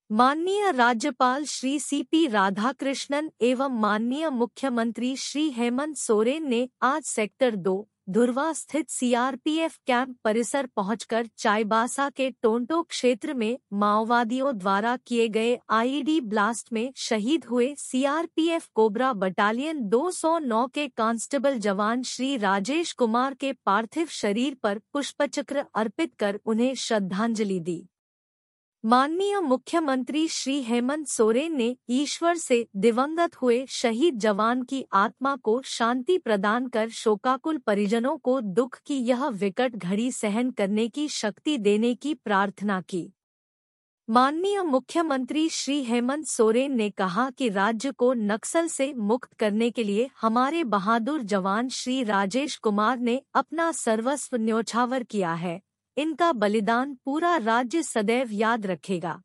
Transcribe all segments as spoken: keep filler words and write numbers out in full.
माननीय राज्यपाल Shri C P Radhakrishnan एवं माननीय मुख्यमंत्री श्री हेमंत सोरेन ने आज सेक्टर दो धुर्वा स्थित C R P F camp परिसर पहुंचकर चाईबासा के टोंटो क्षेत्र में माओवादियों द्वारा किए गए आई ई डी ब्लास्ट में शहीद हुए C R P F cobra battalion दो सौ नौ के कांस्टेबल जवान श्री राजेश कुमार के पार्थिव शरीर पर पुष्पचक्र अर्पित कर उन्हें श्रद्धांजलि दी। माननीय मुख्यमंत्री श्री हेमंत सोरेन ने ईश्वर से दिवंगत हुए शहीद जवान की आत्मा को शांति प्रदान कर शोकाकुल परिजनों को दुख की यह विकट घड़ी सहन करने की शक्ति देने की प्रार्थना की। माननीय मुख्यमंत्री श्री हेमंत सोरेन ने कहा कि राज्य को नक्सल से मुक्त करने के लिए हमारे बहादुर जवान श्री राजेश कुमार ने अपना सर्वस्व न्योछावर किया है। इनका बलिदान पूरा राज्य सदैव याद रखेगा।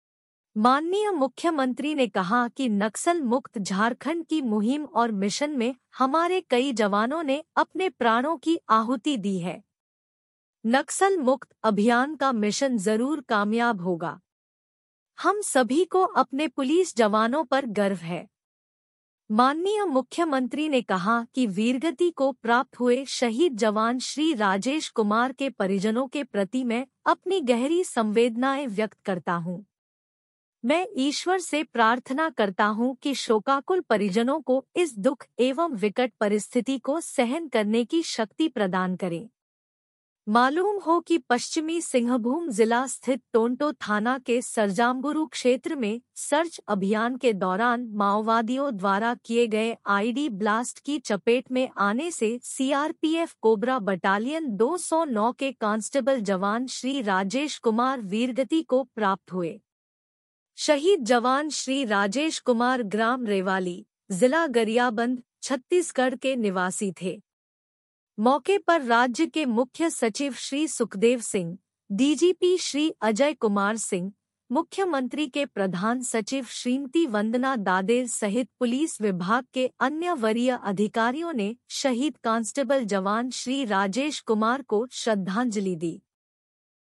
माननीय मुख्यमंत्री ने कहा कि नक्सल मुक्त झारखंड की मुहिम और मिशन में हमारे कई जवानों ने अपने प्राणों की आहुति दी है। नक्सल मुक्त अभियान का मिशन जरूर कामयाब होगा। हम सभी को अपने पुलिस जवानों पर गर्व है। माननीय मुख्यमंत्री ने कहा कि वीरगति को प्राप्त हुए शहीद जवान श्री राजेश कुमार के परिजनों के प्रति मैं अपनी गहरी संवेदनाएं व्यक्त करता हूं। मैं ईश्वर से प्रार्थना करता हूं कि शोकाकुल परिजनों को इस दुख एवं विकट परिस्थिति को सहन करने की शक्ति प्रदान करें। मालूम हो कि पश्चिमी सिंहभूम जिला स्थित टोंटो थाना के सरजाम्बुरु क्षेत्र में सर्च अभियान के दौरान माओवादियों द्वारा किए गए आई ई डी ब्लास्ट की चपेट में आने से C R P F cobra battalion दो सौ नौ के कांस्टेबल जवान श्री राजेश कुमार वीरगति को प्राप्त हुए। शहीद जवान श्री राजेश कुमार ग्राम रेवाली, जिला गरियाबंद, छत्तीसगढ़ के निवासी थे। मौके पर राज्य के मुख्य सचिव Shri Sukhdev Singh, D G P Shri Ajay Kumar Singh, मुख्यमंत्री के प्रधान सचिव श्रीमती वंदना दादेर सहित पुलिस विभाग के अन्य वरीय अधिकारियों ने शहीद कांस्टेबल जवान श्री राजेश कुमार को श्रद्धांजलि दी।